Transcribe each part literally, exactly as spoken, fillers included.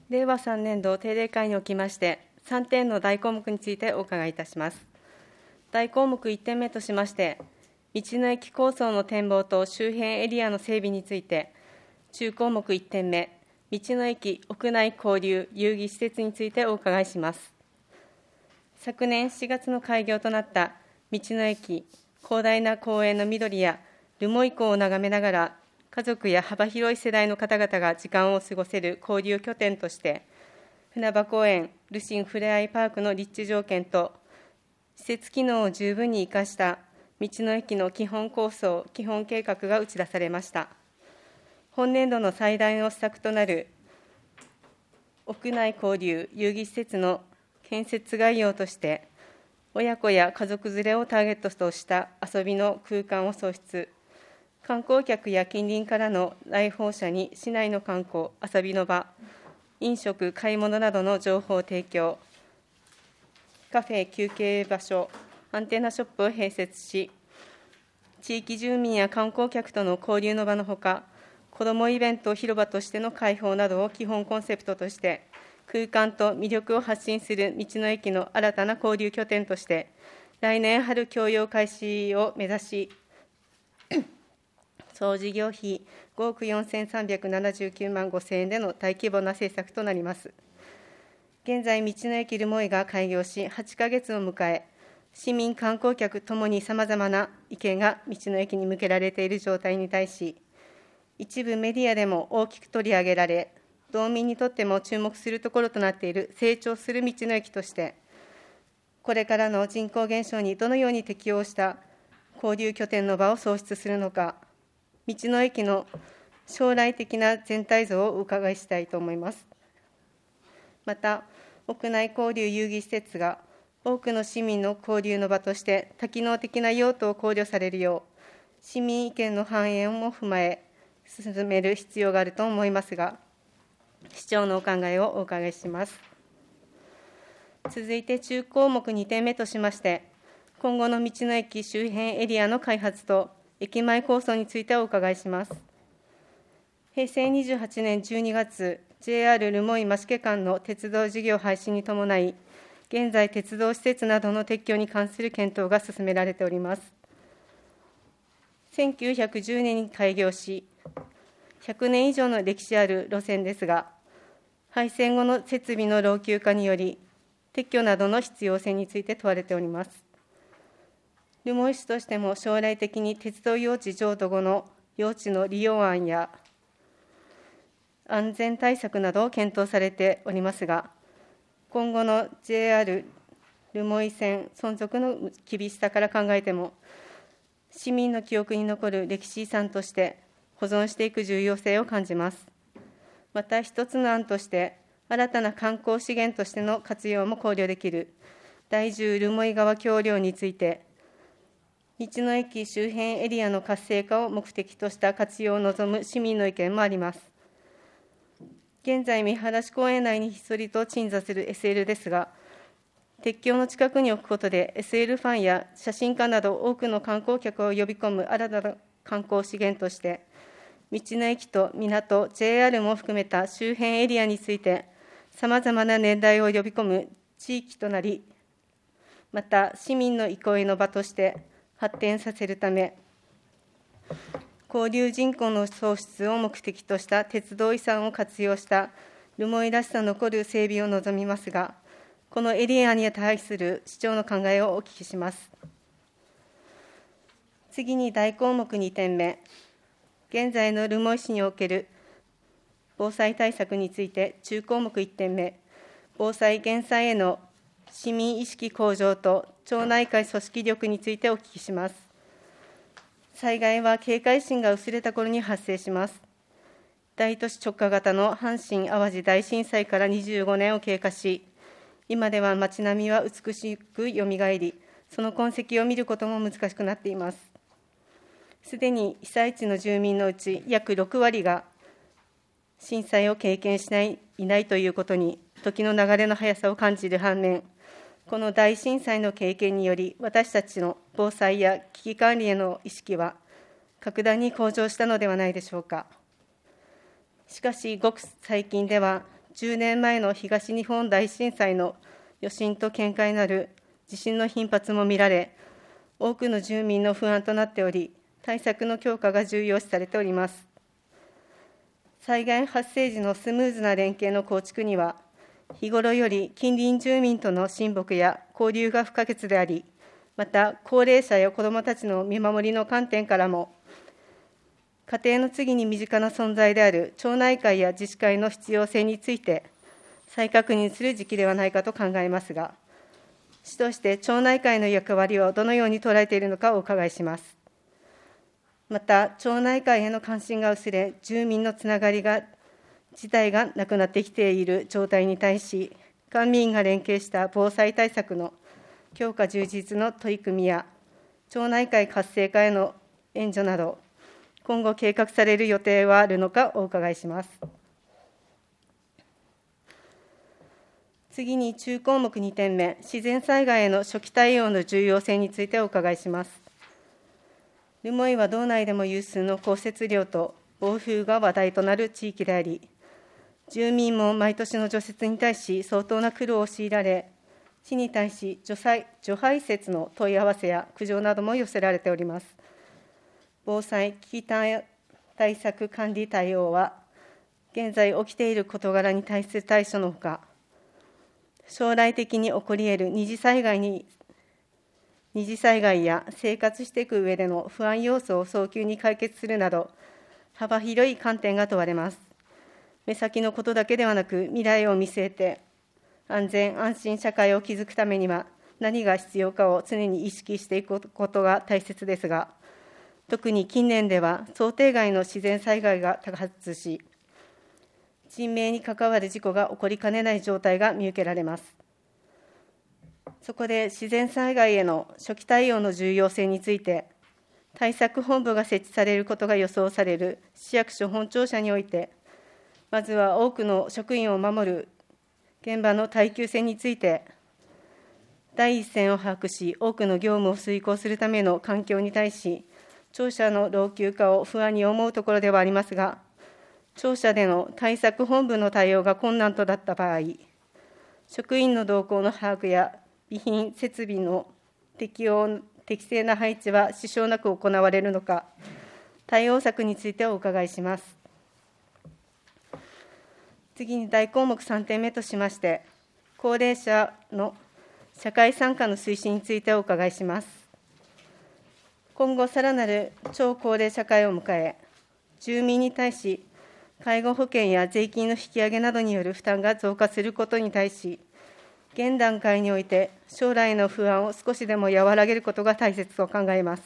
れいわさんねん度定例会におきまして、さんてんの大項目についてお伺いいたします。大項目いってんめとしまして、道の駅構想の展望と周辺エリアの整備について、中項目いってんめ、道の駅屋内交流遊戯施設についてお伺いします。昨年しがつの開業となった道の駅、広大な公園の緑や留萌湖を眺めながら、家族や幅広い世代の方々が時間を過ごせる交流拠点として、船場公園、ルシンふれあいパークの立地条件と、施設機能を十分に生かした道の駅の基本構想、基本計画が打ち出されました。本年度の最大の施策となる屋内交流遊戯施設の建設概要として、親子や家族連れをターゲットとした遊びの空間を創出、観光客や近隣からの来訪者に市内の観光、遊びの場、飲食、買い物などの情報提供、カフェ、休憩場所、アンテナショップを併設し、地域住民や観光客との交流の場のほか、子どもイベント広場としての開放などを基本コンセプトとして、空間と魅力を発信する道の駅の新たな交流拠点として、来年春供用開始を目指し、総事業費ごおくよんせんさんびゃくななじゅうきゅうまんごせんえんでの大規模な政策となります。現在、道の駅留萌が開業し、はちかげつを迎え、市民、観光客ともにさまざまな意見が道の駅に向けられている状態に対し、一部メディアでも大きく取り上げられ、道民にとっても注目するところとなっている成長する道の駅として、これからの人口減少にどのように適応した交流拠点の場を創出するのか、道の駅の将来的な全体像をお伺いしたいと思います。また、屋内交流遊戯施設が多くの市民の交流の場として多機能的な用途を考慮されるよう、市民意見の反映も踏まえ、進める必要があると思いますが、市長のお考えをお伺いします。続いて中項目にてんめとしまして、今後の道の駅周辺エリアの開発と駅前構想についてお伺いします。へいせいにじゅうはちねんじゅうにがつ、ジェイアール 留萌増毛間の鉄道事業廃止に伴い、現在、鉄道施設などの撤去に関する検討が進められております。せんきゅうひゃくじゅうねんに開業し、ひゃくねん以上の歴史ある路線ですが、廃線後の設備の老朽化により、撤去などの必要性について問われております。留萌市としても将来的に鉄道用地譲渡後の用地の利用案や安全対策などを検討されておりますが、今後の ジェイアール 留萌線存続の厳しさから考えても、市民の記憶に残る歴史遺産として保存していく重要性を感じます。また一つの案として、新たな観光資源としての活用も考慮できる第十留萌川橋梁について、道の駅周辺エリアの活性化を目的とした活用を望む市民の意見もあります。現在、見晴公園内にひっそりと鎮座する エスエル ですが、鉄橋の近くに置くことで エスエル ファンや写真家など多くの観光客を呼び込む新たな観光資源として、道の駅と港、ジェイアール も含めた周辺エリアについて、さまざまな年代を呼び込む地域となり、また市民の憩いの場として発展させるため、交流人口の創出を目的とした鉄道遺産を活用した留萌らしさ残る整備を望みますが、このエリアに対する市長の考えをお聞きします。次に大項目にてんめ、現在の留萌市における防災対策について、中項目いってんめ、防災・減災への市民意識向上と町内会組織力についてお聞きします。災害は警戒心が薄れた頃に発生します。大都市直下型の阪神・淡路大震災からにじゅうごねんを経過し、今では街並みは美しくよみがえり、その痕跡を見ることも難しくなっています。すでに被災地の住民のうち約ろくわりが震災を経験しないいないということに、時の流れの速さを感じる反面、この大震災の経験により、私たちの防災や危機管理への意識は格段に向上したのではないでしょうか。しかし、ごく最近では、 じゅうねんまえの東日本大震災の余震と見解なる地震の頻発も見られ、多くの住民の不安となっており、対策の強化が重要視されております。災害発生時のスムーズな連携の構築には、日頃より近隣住民との親睦や交流が不可欠であり、また高齢者や子どもたちの見守りの観点からも、家庭の次に身近な存在である町内会や自治会の必要性について再確認する時期ではないかと考えますが、市として町内会の役割をどのように捉えているのかお伺いします。また、町内会への関心が薄れ、住民のつながりが自体がなくなってきている状態に対し、官民が連携した防災対策の強化充実の取り組みや、町内会活性化への援助など、今後計画される予定はあるのかお伺いします。次に中項目にてんめ、自然災害への初期対応の重要性についてお伺いします。留萌は道内でも有数の降雪量と暴風が話題となる地域であり、住民も毎年の除雪に対し相当な苦労を強いられ、市に対し除災除排雪の問い合わせや苦情なども寄せられております。防災危機対策管理対応は、現在起きている事柄に対する対処のほか、将来的に起こり得る二次災害に二次災害や生活していく上での不安要素を早急に解決するなど、幅広い観点が問われます。目先のことだけではなく、未来を見据えて、安全・安心社会を築くためには、何が必要かを常に意識していくことが大切ですが、特に近年では想定外の自然災害が多発し、人命に関わる事故が起こりかねない状態が見受けられます。そこで自然災害への初期対応の重要性について、対策本部が設置されることが予想される市役所本庁舎において、まずは多くの職員を守る現場の耐久性について、第一線を把握し、多くの業務を遂行するための環境に対し、庁舎の老朽化を不安に思うところではありますが、庁舎での対策本部の対応が困難となった場合、職員の動向の把握や備品設備の適用適正な配置は支障なく行われるのか、対応策についてお伺いします。次に大項目さんてんめとしまして、高齢者の社会参加の推進についてお伺いします。今後、さらなる超高齢社会を迎え、住民に対し、介護保険や税金の引き上げなどによる負担が増加することに対し、現段階において将来の不安を少しでも和らげることが大切と考えます。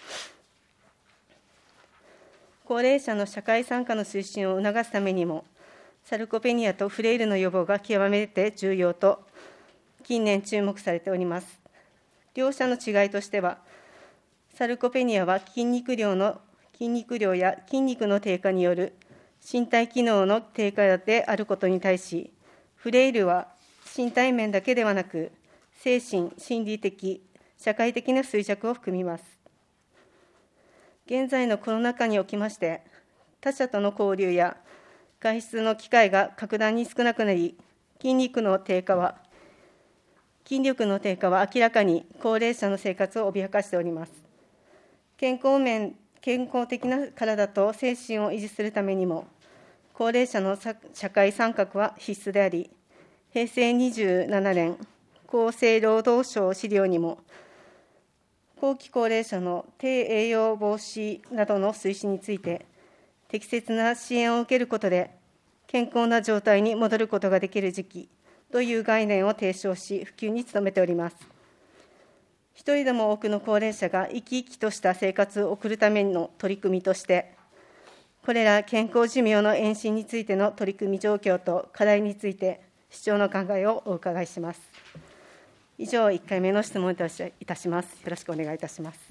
高齢者の社会参加の推進を促すためにも、サルコペニアとフレイルの予防が極めて重要と近年注目されております。両者の違いとしては、サルコペニアは筋肉量の筋肉量や筋肉の低下による身体機能の低下であることに対し、フレイルは身体面だけではなく、精神、心理的、社会的な衰弱を含みます。現在のコロナ禍におきまして、他者との交流や外出の機会が格段に少なくなり、筋肉の低下は、筋力の低下は明らかに高齢者の生活を脅かしております。健康面、健康的な体と精神を維持するためにも、高齢者の社会参画は必須であり、へいせいにじゅうななねん、厚生労働省資料にも、後期高齢者の低栄養防止などの推進について、適切な支援を受けることで、健康な状態に戻ることができる時期という概念を提唱し、普及に努めております。一人でも多くの高齢者が生き生きとした生活を送るための取り組みとして、これら健康寿命の延伸についての取り組み状況と課題について、市長の考えをお伺いします。以上、いっかいめの質問といたします。よろしくお願いいたします。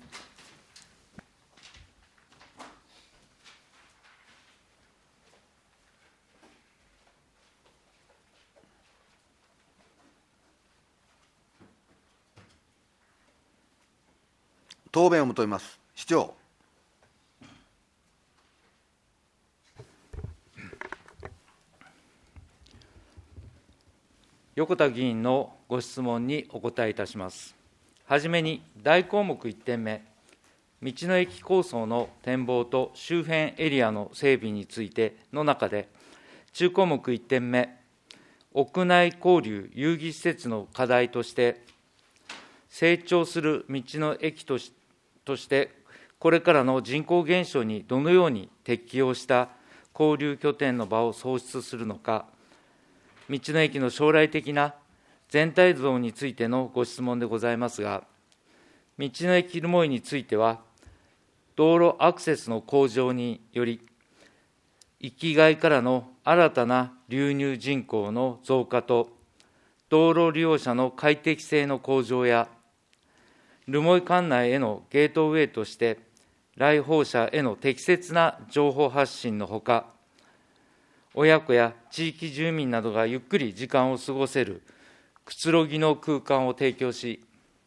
答弁を求めます。市長。 横田議員のご質問にお答えいたします。はじめに、大項目いってんめ、道の駅構想の展望と周辺エリアの整備についての中で、中項目いってんめ、屋内交流遊戯施設の課題として、成長する道の駅とし、として、これからの人口減少にどのように適応した交流拠点の場を創出するのか、道の駅の将来的な全体像についてのご質問でございますが、道の駅留萌については、道路アクセスの向上により、域外からの新たな流入人口の増加と、道路利用者の快適性の向上や、留萌管内へのゲートウェイとして、来訪者への適切な情報発信のほか、親子や地域住民などがゆっくり時間を過ごせるくつろぎの空間を提供し、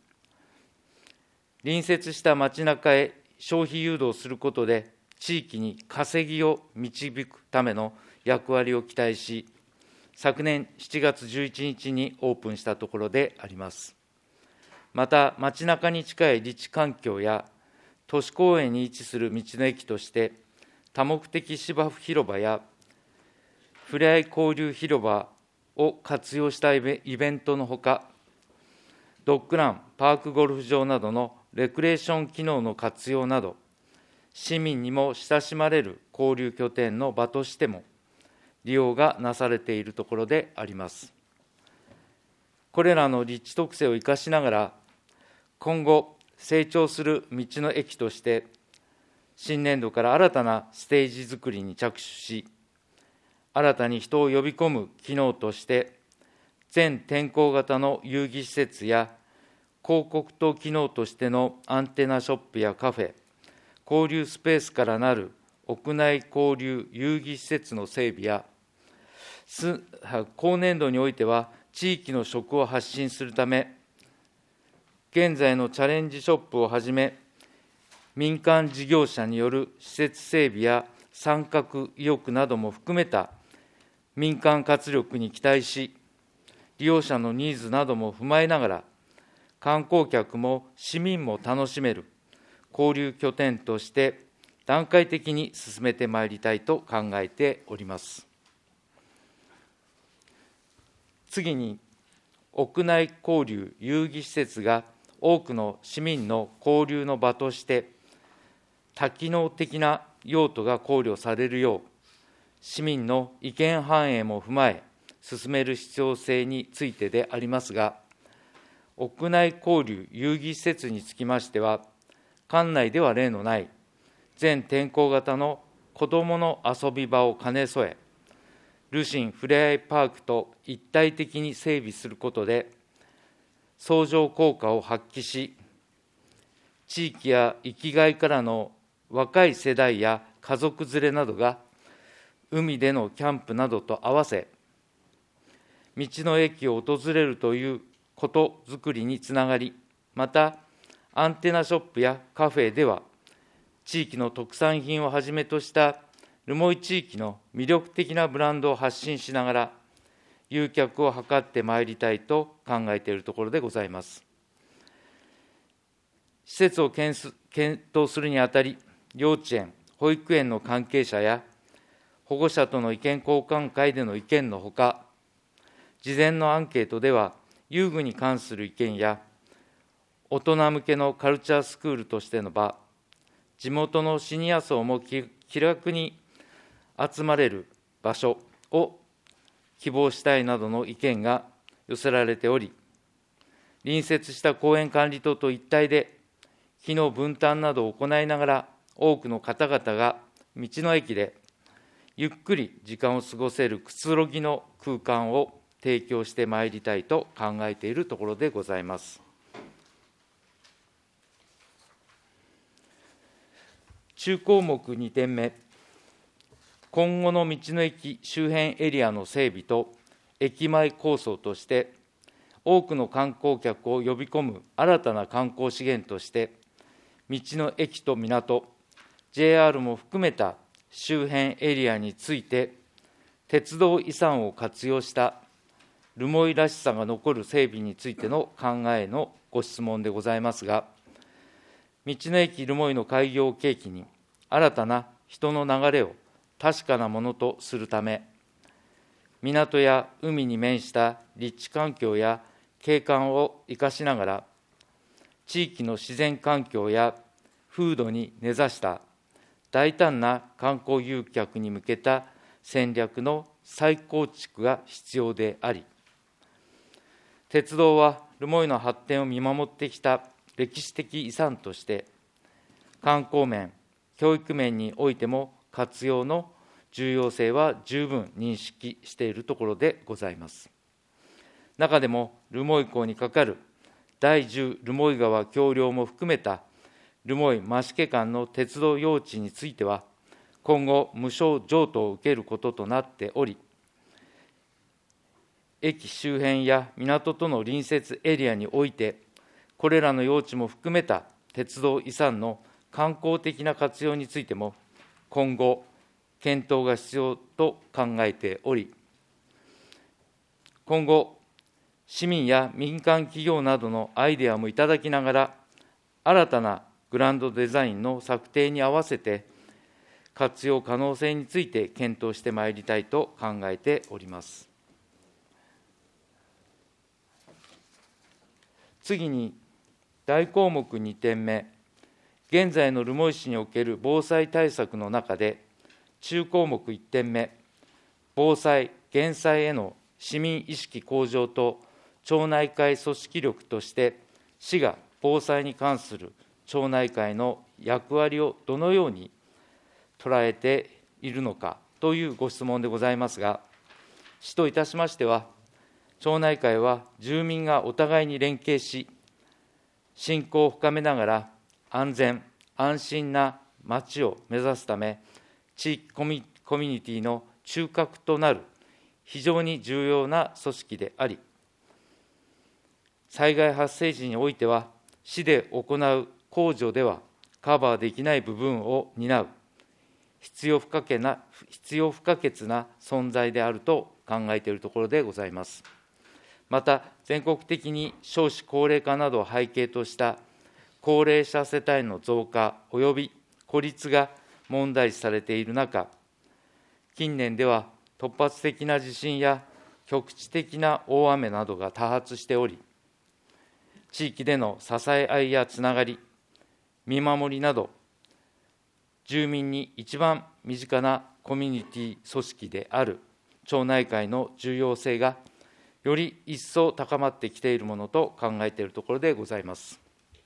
隣接した街中へ消費誘導することで、地域に稼ぎを導くための役割を期待し、昨年しちがつじゅういちにちにオープンしたところであります。また、街中に近い立地環境や、都市公園に位置する道の駅として、多目的芝生広場や、ふれあい交流広場を活用したイベントのほか、ドッグラン、パークゴルフ場などのレクレーション機能の活用など、市民にも親しまれる交流拠点の場としても、利用がなされているところであります。これらの立地特性を生かしながら、今後、成長する道の駅として、新年度から新たなステージ作りに着手し、新たに人を呼び込む機能として、全天候型の遊戯施設や、広告塔機能としてのアンテナショップやカフェ、交流スペースからなる屋内交流遊戯施設の整備や、後年度においては、地域の食を発信するため、現在のチャレンジショップをはじめ、民間事業者による施設整備や参画意欲なども含めた民間活力に期待し、利用者のニーズなども踏まえながら、観光客も市民も楽しめる交流拠点として段階的に進めてまいりたいと考えております。次に、屋内交流遊戯施設が多くの市民の交流の場として多機能的な用途が考慮されるよう、市民の意見反映も踏まえ、進める必要性についてでありますが、屋内交流遊戯施設につきましては、館内では例のない全天候型の子どもの遊び場を兼ね添え、ルシンふれあいパークと一体的に整備することで、相乗効果を発揮し、地域や域外からの若い世代や家族連れなどが、海でのキャンプなどと合わせ、道の駅を訪れるということづくりにつながり、また、アンテナショップやカフェでは、地域の特産品をはじめとした留萌地域の魅力的なブランドを発信しながら、誘客を図ってまいりたいと考えているところでございます。施設を検討するにあたり、幼稚園、保育園の関係者や保護者との意見交換会での意見のほか、事前のアンケートでは、遊具に関する意見や、大人向けのカルチャースクールとしての場、地元のシニア層も気楽に集まれる場所を希望したいなどの意見が寄せられており、隣接した公園管理棟と一体で、機能分担などを行いながら、多くの方々が道の駅でゆっくり時間を過ごせるくつろぎの空間を提供してまいりたいと考えているところでございます。中項目にてんめ、今後の道の駅周辺エリアの整備と駅前構想として、多くの観光客を呼び込む新たな観光資源として、道の駅と港、ジェイアール も含めた周辺エリアについて、鉄道遺産を活用した留萌らしさが残る整備についての考えのご質問でございますが、道の駅留萌の開業を契機に、新たな人の流れを確かなものとするため、港や海に面した立地環境や景観を生かしながら、地域の自然環境や風土に根ざした大胆な観光誘客に向けた戦略の再構築が必要であり、鉄道は留萌の発展を見守ってきた歴史的遺産として、観光面、教育面においても活用の重要性は十分認識しているところでございます。中でも留萌港に架かる第十留萌川橋梁も含めた留萌増毛間の鉄道用地については、今後、無償譲渡を受けることとなっており、駅周辺や港との隣接エリアにおいて、これらの用地も含めた鉄道遺産の観光的な活用についても、今後、検討が必要と考えており、今後、市民や民間企業などのアイデアもいただきながら、新たなグランドデザインの策定に合わせて、活用可能性について検討してまいりたいと考えております。次に、大項目にてんめ、現在の留萌市における防災対策の中で、中項目いってんめ、防災・減災への市民意識向上と町内会組織力として、市が防災に関する町内会の役割をどのように捉えているのかというご質問でございますが、市といたしましては、町内会は住民がお互いに連携し、信仰を深めながら安全・安心な町を目指すため、地域コミュニティの中核となる非常に重要な組織であり、災害発生時においては、市で行う公助ではカバーできない部分を担う必要不可欠な、必要不可欠な存在であると考えているところでございます。また、全国的に少子高齢化などを背景とした高齢者世帯の増加および孤立が問題視されている中、近年では突発的な地震や局地的な大雨などが多発しており、地域での支え合いやつながり、見守りなど、住民に一番身近なコミュニティ組織である町内会の重要性が、より一層高まってきているものと考えているところでございます。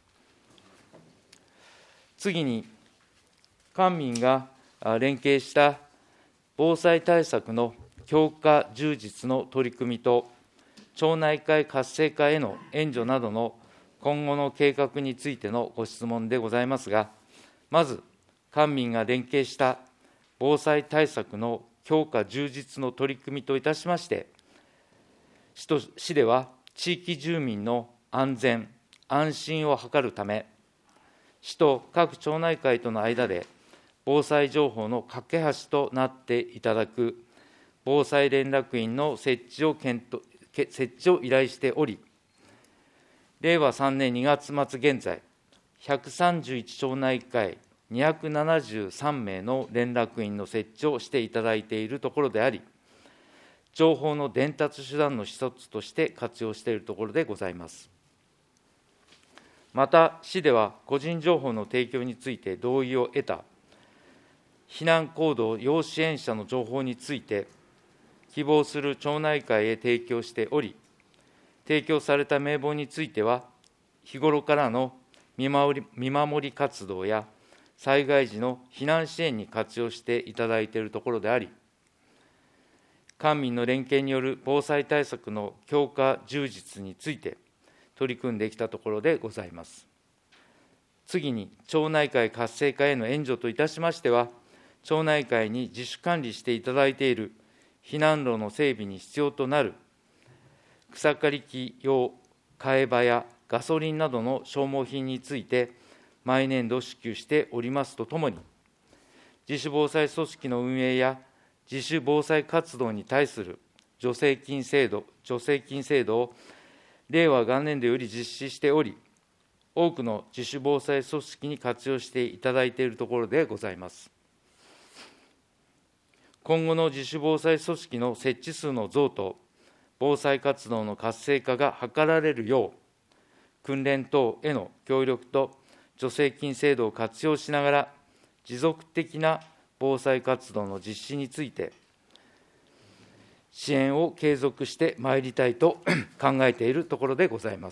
次に、官民が連携した防災対策の強化充実の取り組みと、町内会活性化への援助などの今後の計画についてのご質問でございますが、まず、官民が連携した防災対策の強化充実の取り組みといたしまして、市と市では地域住民の安全・安心を図るため、市と各町内会との間で、防災情報の架け橋となっていただく防災連絡員の設置を検討設置を依頼しており、れいわさんねんにがつまつ現在、ひゃくさんじゅういち町内会にひゃくななじゅうさんめいの連絡員の設置をしていただいているところであり、情報の伝達手段の一つとして活用しているところでございます。また、市では個人情報の提供について同意を得た避難行動要支援者の情報について、希望する町内会へ提供しており、提供された名簿については、日頃からの見守り、見守り活動や災害時の避難支援に活用していただいているところであり、官民の連携による防災対策の強化充実について取り組んできたところでございます。次に、町内会活性化への援助といたしましては、町内会に自主管理していただいている避難路の整備に必要となる草刈り機用替え刃やガソリンなどの消耗品について、毎年度支給しておりますとともに、自主防災組織の運営や自主防災活動に対する助成金制度、 助成金制度を令和元年度より実施しており、多くの自主防災組織に活用していただいているところでございます。今後の自主防災組織の設置数の増と、防災活動の活性化が図られるよう、訓練等への協力と助成金制度を活用しながら、持続的な防災活動の実施について、支援を継続してまいりたいと考えているところでございます。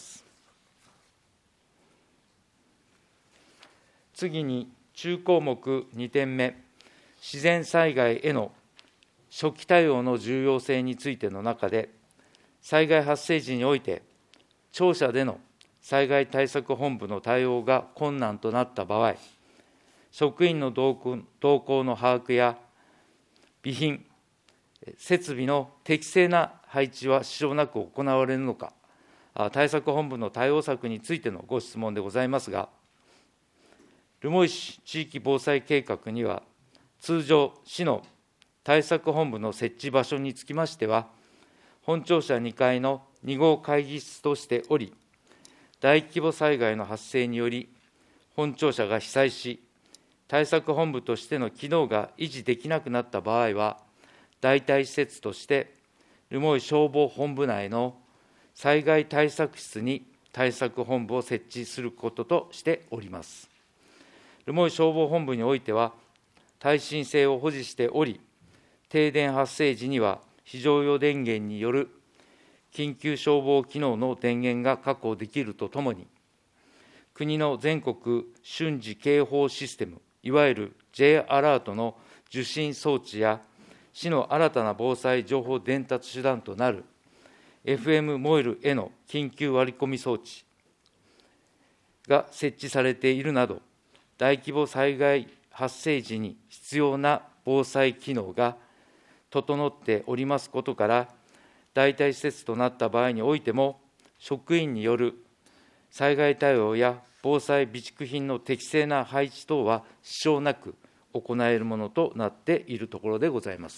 次に、中項目にてんめ、自然災害への初期対応の重要性についての中で、災害発生時において、庁舎での災害対策本部の対応が困難となった場合、職員の動向の把握や備品、設備の適正な配置は支障なく行われるのか、対策本部の対応策についてのご質問でございますが、留萌市地域防災計画には、通常、市の対策本部の設置場所につきましては、本庁舎にかいのに号会議室としており、大規模災害の発生により、本庁舎が被災し、対策本部としての機能が維持できなくなった場合は、代替施設として、留萌消防本部内の災害対策室に対策本部を設置することとしております。留萌消防本部においては、耐震性を保持しており、停電発生時には非常用電源による緊急消防機能の電源が確保できるとともに、国の全国瞬時警報システム、いわゆる J アラートの受信装置や、市の新たな防災情報伝達手段となる エフエム モイルへの緊急割り込み装置が設置されているなど、大規模災害発生時に必要な防災機能が整っておりますことから、代替施設となった場合においても、職員による災害対応や防災備蓄品の適正な配置等は支障なく行えるものとなっているところでございます。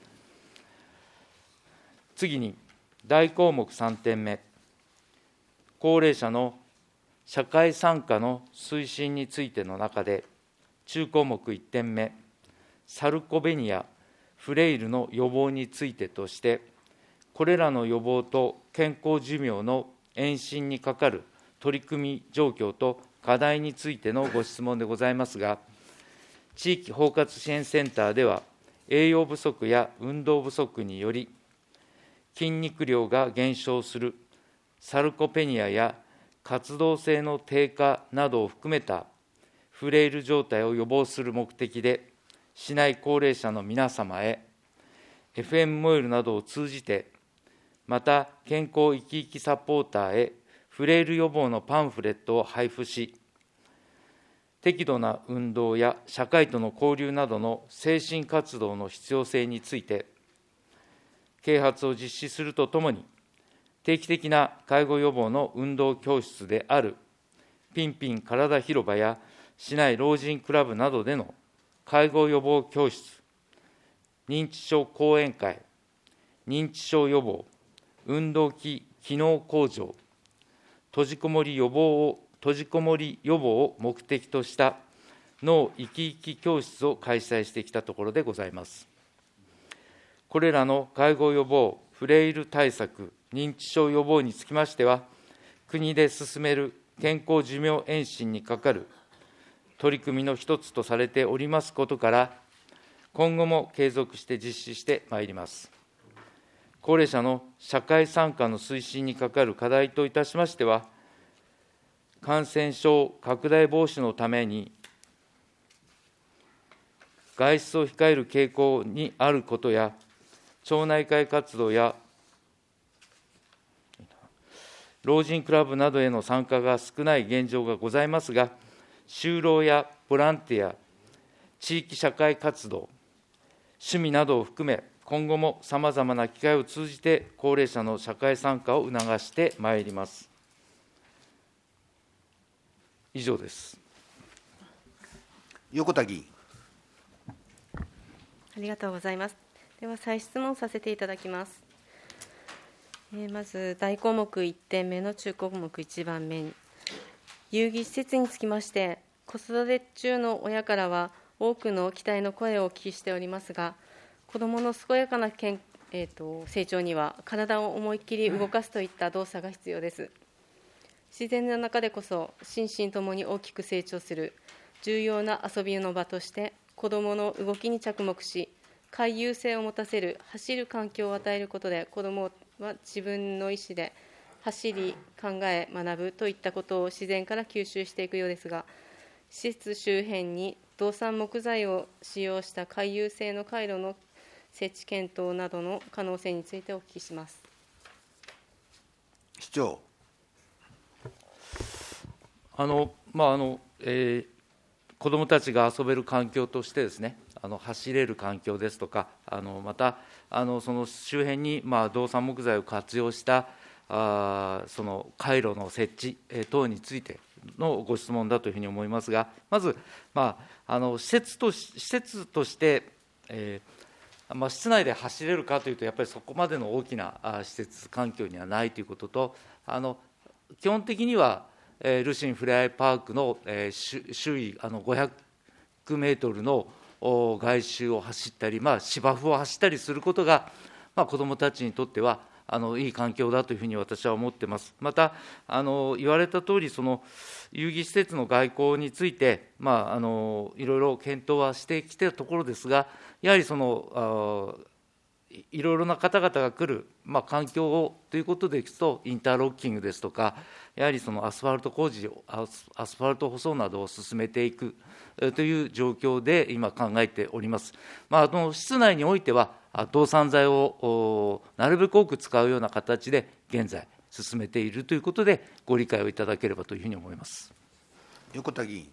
次に、大項目さんてんめ、高齢者の社会参加の推進についての中で、中項目いってんめ、サルコベニア、フレイルの予防についてとして、これらの予防と健康寿命の延伸にかかる取り組み状況と課題についてのご質問でございますが、地域包括支援センターでは、栄養不足や運動不足により、筋肉量が減少するサルコペニアや活動性の低下などを含めたフレイル状態を予防する目的で、市内高齢者の皆様へ、エフエム モイルなどを通じて、また健康生き生きサポーターへフレイル予防のパンフレットを配布し、適度な運動や社会との交流などの精神活動の必要性について、啓発を実施するとともに、定期的な介護予防の運動教室であるピンピン体広場や市内老人クラブなどでの介護予防教室、認知症講演会、認知症予防、運動器機能向上、閉じこもり予防を、閉じこもり予防を目的とした脳生き生き教室を開催してきたところでございます。これらの介護予防、フレイル対策、認知症予防につきましては、国で進める健康寿命延伸にかかる取り組みの一つとされておりますことから、今後も継続して実施してまいります。高齢者の社会参加の推進にかかる課題といたしましては、感染症拡大防止のために、外出を控える傾向にあることや、町内会活動や老人クラブなどへの参加が少ない現状がございますが、就労やボランティア、地域社会活動、趣味などを含め、今後もさまざまな機会を通じて、高齢者の社会参加を促してまいります。以上です。 横田議員。 ありがとうございます。では、再質問させていただきます。 えーまず、大項目いってんめの中項目いちばんめに、遊戯施設につきまして、子育て中の親からは多くの期待の声をお聞きしておりますが、子どもの健やかなけん、えーと、成長には、体を思いっきり動かすといった動作が必要です。自然の中でこそ、心身ともに大きく成長する重要な遊びの場として、子どもの動きに着目し、回遊性を持たせる走る環境を与えることで、子どもは自分の意思で走り、考え、学ぶといったことを自然から吸収していくようですが、施設周辺に動産木材を使用した回遊性の回路の設置検討などの可能性についてお聞きします。 市長。 あのまああのえー、子どもたちが遊べる環境としてですね、あの走れる環境ですとか、あのまたあのその周辺に、まあ、動産木材を活用したあその回路の設置、えー、等についてのご質問だというふうに思いますが、まず、まあ、あの施設とし施設として、えーまあ、室内で走れるかというと、やっぱりそこまでの大きなあ施設環境にはないということと、あの基本的には、えー、ルシンふれあいパークの、えー、周囲あのごひゃくメートルの外周を走ったり、まあ、芝生を走ったりすることが、まあ、子どもたちにとってはあのいい環境だというふうに私は思っています。また、あの言われたとおり、その遊戯施設の外交について、まあ、あのいろいろ検討はしてきているところですが、やはりそのあいろいろな方々が来る、まあ、環境をということでいくと、インターロッキングですとか、やはりそのアスファルト工事、アスアスファルト舗装などを進めていくという状況で今考えております。まあ、あの室内においては、動産材をなるべく多く使うような形で現在進めているということで、ご理解をいただければというふうに思います。 横田議員。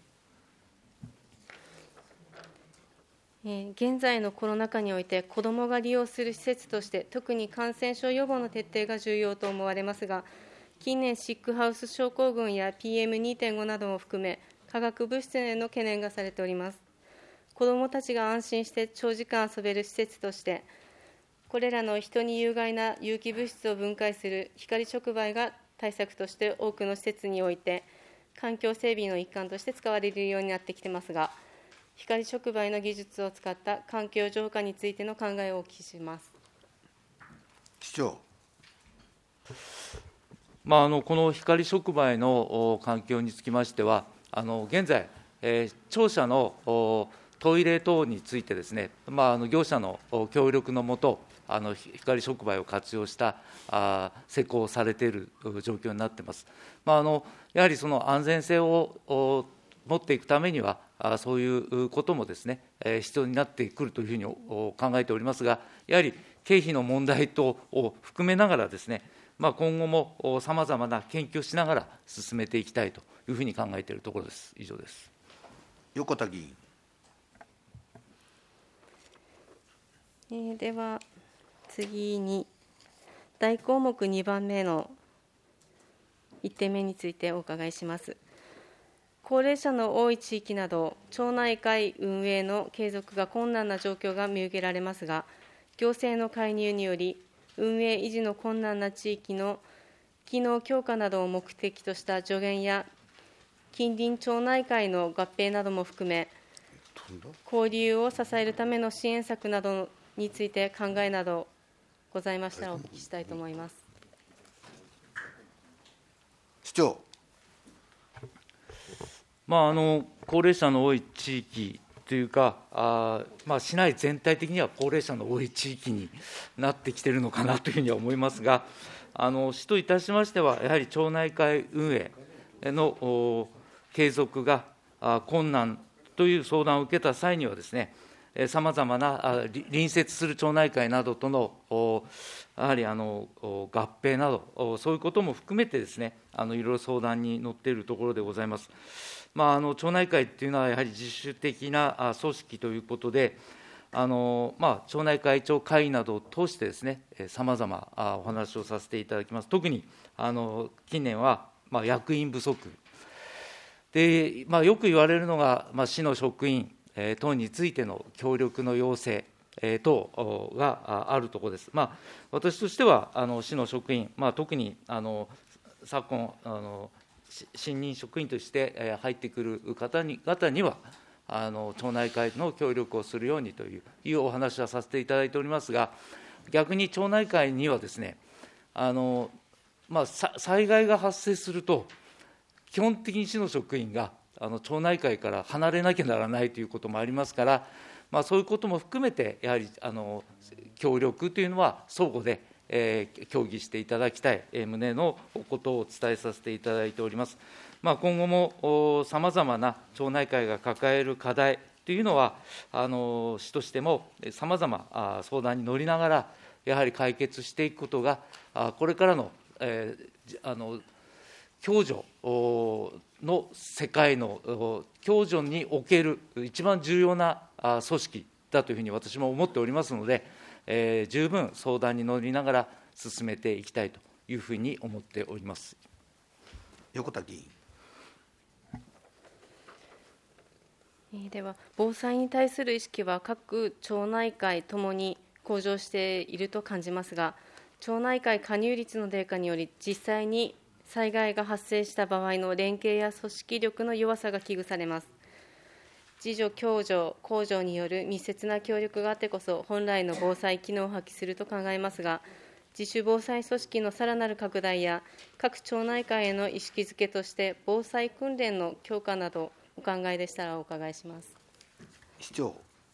現在のコロナ禍において、子どもが利用する施設として、特に感染症予防の徹底が重要と思われますが、近年、シックハウス症候群や ピーエムにてんご なども含め、化学物質への懸念がされております。子どもたちが安心して長時間遊べる施設として、これらの人に有害な有機物質を分解する光触媒が対策として多くの施設において、環境整備の一環として使われるようになってきていますが、光触媒の技術を使った環境浄化についての考えをお聞きします。 市長。 まあ、あのこの光触媒の環境につきましては、あの現在、えー、庁舎のトイレ等についてですね、まあ、あの業者の協力のもと、あの光触媒を活用したあ施工をされている状況になっています。まあ、あのやはりその安全性を持っていくためには、そういうこともですね、必要になってくるというふうに考えておりますが、やはり経費の問題等を含めながらですね、まあ、今後もさまざまな研究をしながら進めていきたいというふうに考えているところです。以上です。 横田議員。 えー、では次に、大項目にばんめのいってんめについてお伺いします。高齢者の多い地域など、町内会運営の継続が困難な状況が見受けられますが、行政の介入により、運営維持の困難な地域の機能強化などを目的とした助言や、近隣町内会の合併なども含め、交流を支えるための支援策などについて考えなどございましたらお聞きしたいと思います。 市長。 まあ、あの高齢者の多い地域というか、あまあ、市内全体的には高齢者の多い地域になってきているのかなというふうには思いますが、あの市といたしましては、やはり町内会運営の継続が困難という相談を受けた際にはですね、さまざまな隣接する町内会などとのやはりあの合併など、そういうことも含めてですね、あのいろいろ相談に乗っているところでございます。まあ、あの町内会というのは、やはり自主的な組織ということで、あのまあ、町内会長会議などを通してですね、さまざまお話をさせていただきます。特にあの近年は、まあ、役員不足で、まあ、よく言われるのが、まあ、市の職員等についての協力の要請えー、等があるところです。まあ、私としては、あの市の職員、まあ、特にあの昨今あの、新任職員として入ってくる方に方には、あの町内会の協力をするようにといういうお話はさせていただいておりますが、逆に町内会にはですね、あのまあ、災害が発生すると、基本的に市の職員があの町内会から離れなきゃならないということもありますから、まあ、そういうことも含めて、やはりあの協力というのは相互で、えー、協議していただきたい、えー、旨のことをお伝えさせていただいております。まあ、今後もさまざまな町内会が抱える課題というのは、あの市としてもさまざま相談に乗りながら、やはり解決していくことが、これからの、えー、あの共助の世界の共助における一番重要な組織だというふうに私も思っておりますので、えー、十分相談に乗りながら進めていきたいというふうに思っております。 横田議員。 では、防災に対する意識は各町内会ともに向上していると感じますが、町内会加入率の低下により、実際に災害が発生した場合の連携や組織力の弱さが危惧されます。自助、共助、公助による密接な協力があってこそ、本来の防災機能を発揮すると考えますが、自主防災組織のさらなる拡大や、各町内会への意識づけとして、防災訓練の強化など、お考えでしたらお伺いします。 市長。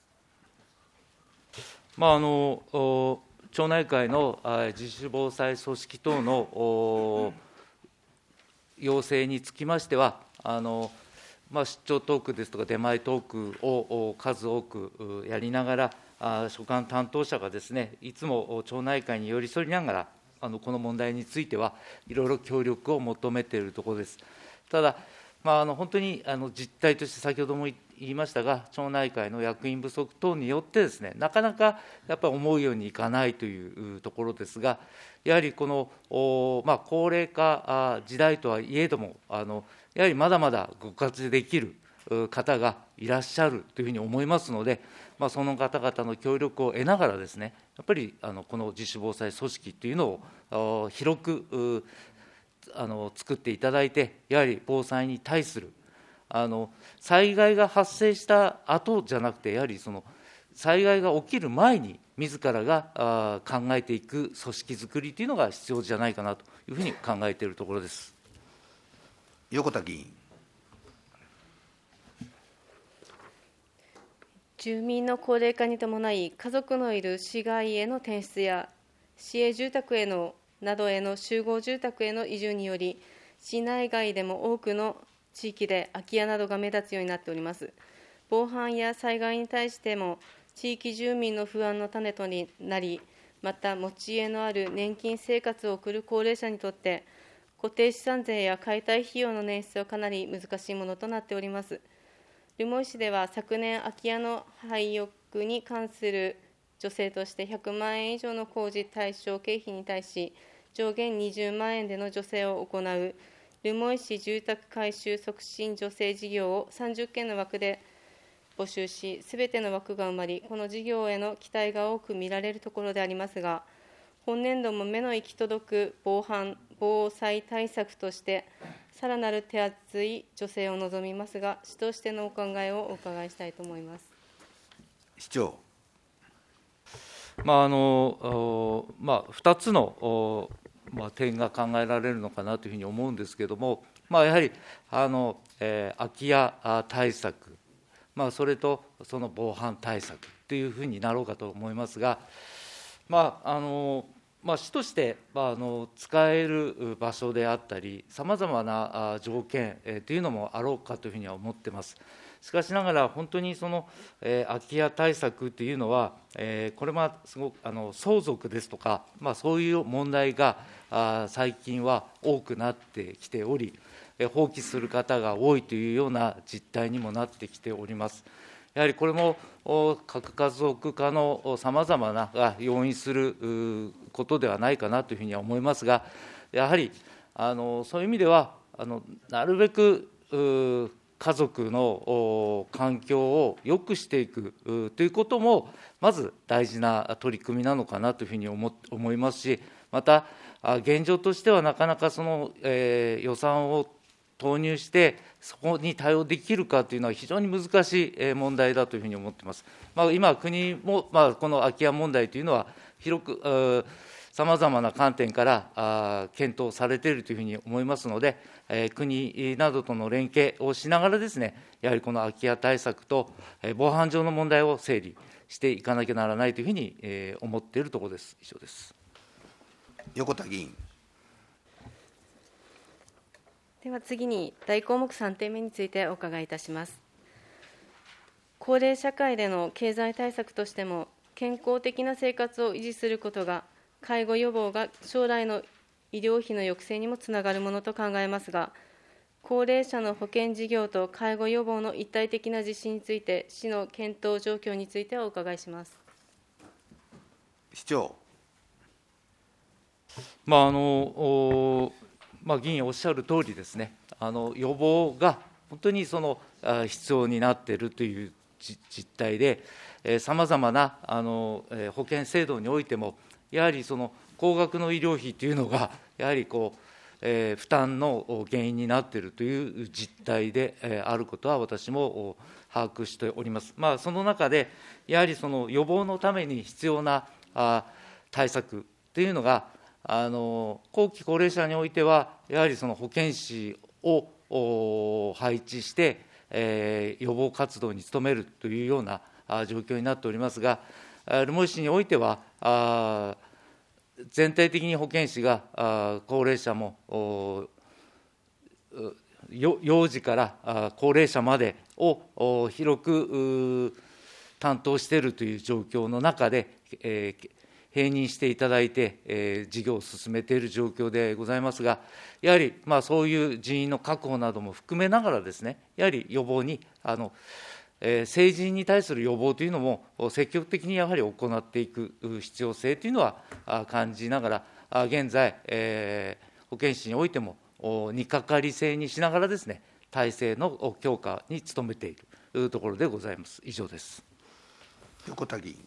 まあ、あの町内会の自主防災組織等の要請につきましては、あのまあ、出張トークですとか出前トークを数多くやりながら、所管担当者がですね、いつも町内会に寄り添いながら、あのこの問題についてはいろいろ協力を求めているところです。ただ、まあ、あの本当にあの実態として先ほども言いましたが、町内会の役員不足等によってですね、なかなかやっぱり思うようにいかないというところですが、やはりこの、まあ、高齢化時代とはいえども、あのやはりまだまだご活躍できる方がいらっしゃるというふうに思いますので、まあ、その方々の協力を得ながらですね、やっぱりあのこの自主防災組織というのを広くあの作っていただいて、やはり防災に対するあの災害が発生した後じゃなくて、やはりその災害が起きる前に自らがあ考えていく組織づくりというのが必要じゃないかなというふうに考えているところです。 横田議員。 住民の高齢化に伴い、家族のいる市外への転出や市営住宅へのなどへの集合住宅への移住により、市内外でも多くの地域で空き家などが目立つようになっております。防犯や災害に対しても地域住民の不安の種となり、また持ち家のある年金生活を送る高齢者にとって、固定資産税や解体費用の捻出はかなり難しいものとなっております。留萌市では昨年、空き家の廃屋に関する助成としてひゃくまんえん以上の工事対象経費に対し、上限にじゅうまんえんでの助成を行う留萌市住宅改修促進助成事業をさんじゅっけんの枠で募集し、すべての枠が埋まり、この事業への期待が多く見られるところでありますが、本年度も目の行き届く防犯・防災対策として、さらなる手厚い助成を望みますが、市としてのお考えをお伺いしたいと思います。 市長。 まああのまあ、ふたつの、まあ、点が考えられるのかなというふうに思うんですけれども、まあ、やはりあの、えー、空き家対策、まあ、それとその防犯対策というふうになろうかと思いますが、まああのまあ、市として、まあ、あの使える場所であったり、さまざまな条件、えー、というのもあろうかというふうには思っています。しかしながら、本当にその、えー、空き家対策というのは、えー、これはすごくあの相続ですとか、まあ、そういう問題があ最近は多くなってきており、えー、放棄する方が多いというような実態にもなってきております。やはりこれも核家族化のさまざまなが要因することではないかなというふうには思いますが、やはりあのそういう意味では、あのなるべく家族の環境を良くしていくということも、まず大事な取り組みなのかなというふうに思思いますし、また、現状としてはなかなかその、えー、予算を投入して、そこに対応できるかというのは非常に難しい問題だというふうに思っています。まあ、今、国も、まあ、この空き家問題というのは、広く、さまざまな観点からあ検討されているというふうに思いますので、えー、国などとの連携をしながらですね、やはりこの空き家対策と、えー、防犯上の問題を整理していかなきゃならないというふうに、えー、思っているところです。以上です。 横田議員。 では次に、大項目さんてんめについてお伺いいたします。高齢社会での経済対策としても、健康的な生活を維持することが、介護予防が将来の医療費の抑制にもつながるものと考えますが、高齢者の保険事業と介護予防の一体的な実施について、市の検討状況についてお伺いします。 市長。 まああのまあ、議員おっしゃる通りですね、あの予防が本当にその必要になっているという実態で、さまざまなあの保険制度においても、やはりその高額の医療費というのが、やはりこう、えー、負担の原因になっているという実態で、えー、あることは私も把握しております。まあ、その中で、やはりその予防のために必要なあ対策というのが、あの後期高齢者においては、やはりその保健師を配置して、えー、予防活動に努めるというようなあ状況になっておりますが、留萌市においては、あ全体的に保健師があ高齢者も幼児からあ高齢者までを広く担当しているという状況の中で、えー、併任していただいて、えー、事業を進めている状況でございますが、やはり、まあ、そういう人員の確保なども含めながらですね、やはり予防にあの成人に対する予防というのも積極的にやはり行っていく必要性というのは感じながら、現在、えー、保健師においてもにかかり制にしながらですね、体制の強化に努めているところでございます。以上です。 横田議員。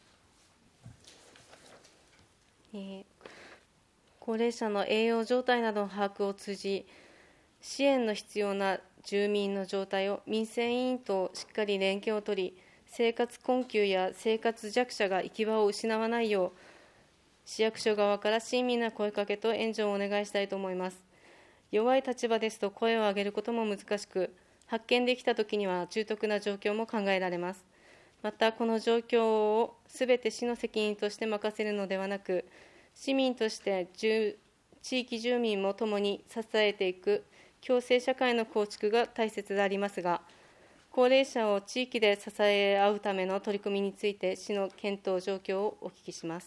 えー、高齢者の栄養状態などの把握を通じ、支援の必要な住民の状態を民生委員としっかり連携を取り、生活困窮や生活弱者が行き場を失わないよう、市役所側から親身な声かけと援助をお願いしたいと思います。弱い立場ですと声を上げることも難しく、発見できたときには重篤な状況も考えられます。また、この状況をすべて市の責任として任せるのではなく、市民として地域住民もともに支えていく共生社会の構築が大切でありますが、高齢者を地域で支え合うための取り組みについて、市の検討状況をお聞きします。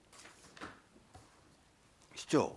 市長。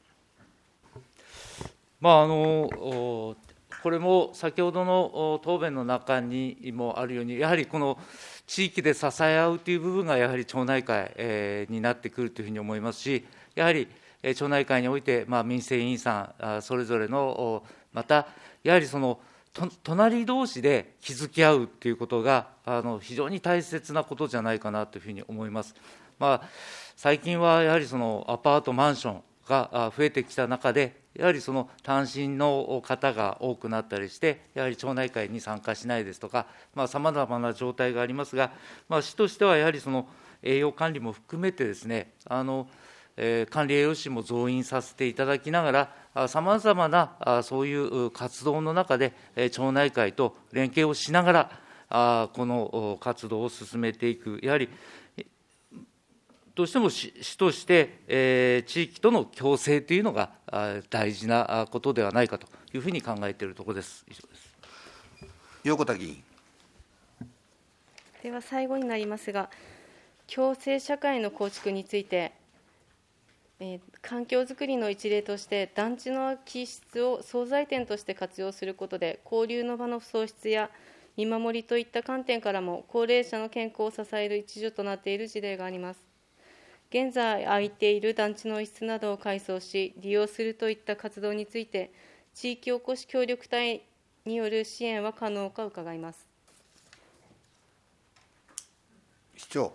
まああのこれも先ほどの答弁の中にもあるように、やはりこの地域で支え合うという部分が、やはり町内会、えー、になってくるというふうに思いますし、やはり町内会において、まあ、民生委員さん、それぞれの、また、やはりその隣同士で気づき合うということがあの非常に大切なことじゃないかなというふうに思います。まあ、最近はやはりそのアパート、マンションが増えてきた中で、やはりその単身の方が多くなったりして、やはり町内会に参加しないですとか、さまざまな状態がありますが、まあ、市としてはやはりその栄養管理も含めてですね、あのえー、管理栄養士も増員させていただきながら、さまざまなあそういう活動の中で、えー、町内会と連携をしながら、あこの活動を進めていく、やはりどうしても市として、えー、地域との共生というのが大事なことではないかというふうに考えているところです。以上です。 横田議員。 では最後になりますが、共生社会の構築について、えー、環境づくりの一例として、団地の空き室を惣菜店として活用することで、交流の場の創出や見守りといった観点からも、高齢者の健康を支える一助となっている事例があります。現在空いている団地の一室などを改装し、利用するといった活動について、地域おこし協力隊による支援は可能か伺います。 市長。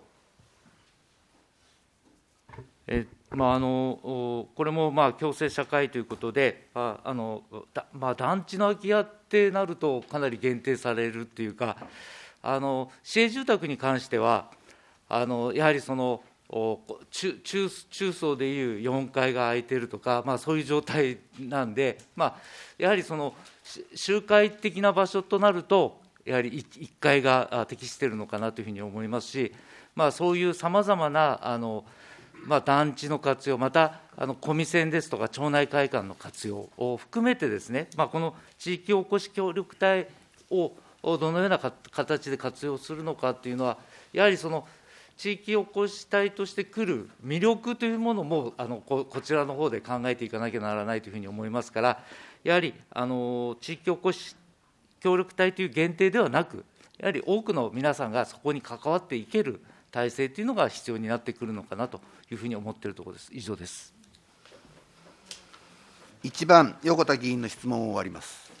えまあ、あのこれもまあ共生社会ということで、ああのだまあ、団地の空き家ってなると、かなり限定されるっていうか、あの市営住宅に関しては、あのやはりその中, 中, 中層でいうよんかいが空いているとか、まあ、そういう状態なんで、まあ、やはりその集会的な場所となると、やはりいっかいが適しているのかなというふうに思いますし、まあ、そういうさまざまなあの、まあ、団地の活用、またあのコミセンですとか町内会館の活用を含めてですね、まあ、この地域おこし協力隊をどのような形で活用するのかというのは、やはりその地域おこし隊として来る魅力というものもあの こ, こちらの方で考えていかなきゃならないというふうに思いますから、やはりあの地域おこし協力隊という限定ではなく、やはり多くの皆さんがそこに関わっていける体制というのが必要になってくるのかなというふうに思っているところです。以上です。 いちばん、横田議員の質問を終わります。